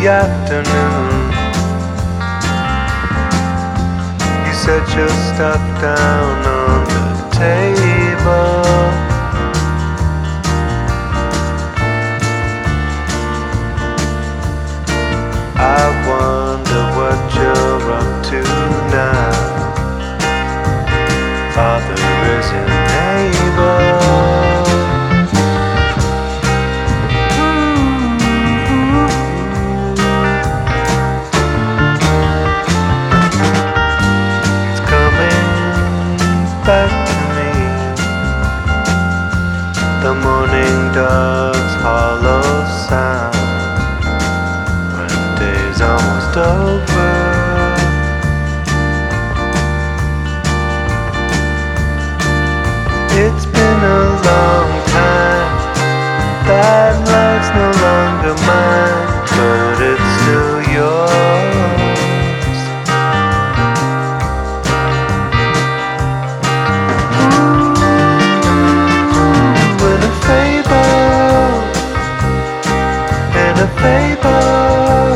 afternoon. You set your stuff down on the table. I wonder what you're up to now. Father is your neighbor. Back to me, the morning dog's hollow sound when day's almost over. It's been a long time, that life's no longer mine, but it's still yours. A fable,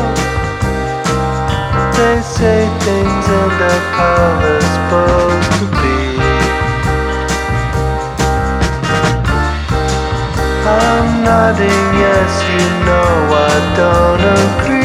they say things end up how they're supposed to be. I'm nodding, yes, you know I don't agree.